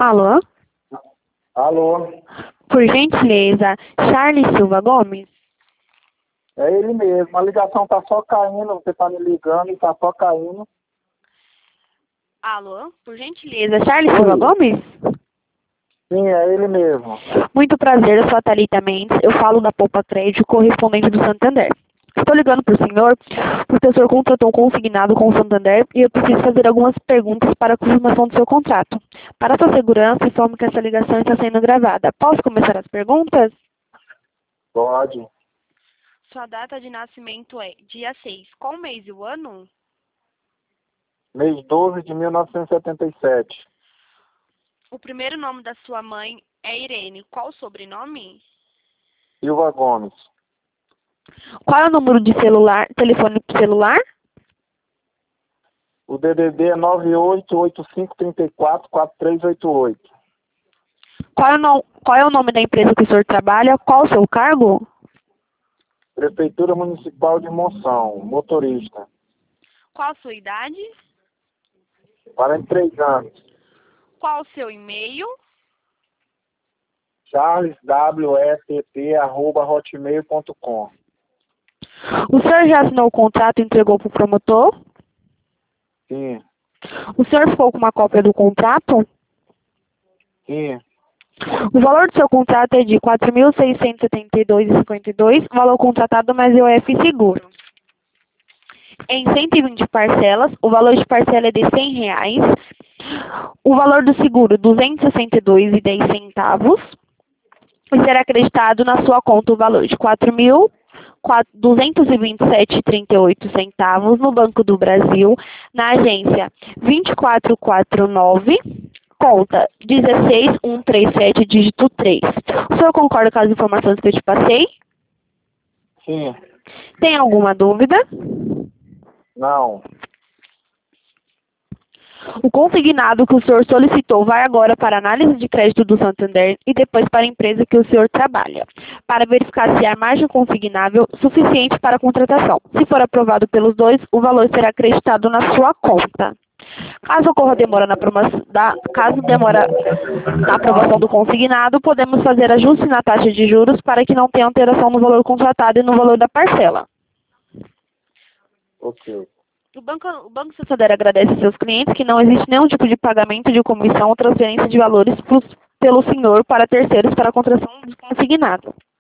Alô? Alô, Por gentileza, Charles Silva Gomes? é ele mesmo. A ligação tá só caindo, você tá me ligando e tá só caindo. Alô? Por gentileza, Charles Silva Gomes? Sim, é ele mesmo. Muito prazer, eu sou a Thalita Mendes, eu falo da Poupa Crédito, correspondente do Santander. Estou ligando para o senhor, porque o senhor contratou um consignado com o Santander e eu preciso fazer algumas perguntas para a confirmação do seu contrato. Para sua segurança, informo que essa ligação está sendo gravada. Posso começar as perguntas? Pode. Sua data de nascimento é dia 6. Qual mês e o ano? Mês 12 de 1977. O primeiro nome da sua mãe é Irene. Qual o sobrenome? Silva Gomes. Qual é o número de celular, telefone celular? O DDD é 9885344388. Qual é o nome da empresa que o senhor trabalha? Qual o seu cargo? Prefeitura Municipal de Monção, motorista. Qual a sua idade? 43 anos. Qual o seu e-mail? charleswett@hotmail.com. O senhor já assinou o contrato e entregou para o promotor? Sim, O senhor ficou com uma cópia do contrato? sim, O valor do seu contrato é de R$ 4.672,52, valor contratado mais IOF seguro. Em 120 parcelas, o valor de parcela é de R$ 100. O valor do seguro, R$ 262,10. E será acreditado na sua conta o valor de R$ 4.227,38 no Banco do Brasil, na agência 24449, conta 16137, dígito 3. O senhor concorda com as informações que eu te passei? sim. Tem alguma dúvida? Não. O consignado que o senhor solicitou vai agora para a análise de crédito do Santander e depois para a empresa que o senhor trabalha, para verificar se há margem consignável suficiente para a contratação. Se for aprovado pelos dois, o valor será acreditado na sua conta. Caso ocorra demora na aprovação do consignado, podemos fazer ajuste na taxa de juros para que não tenha alteração no valor contratado e no valor da parcela. Ok. O Banco Santander agradece aos seus clientes que não existe nenhum tipo de pagamento de comissão ou transferência de valores pelo senhor para terceiros para a contratação do consignado.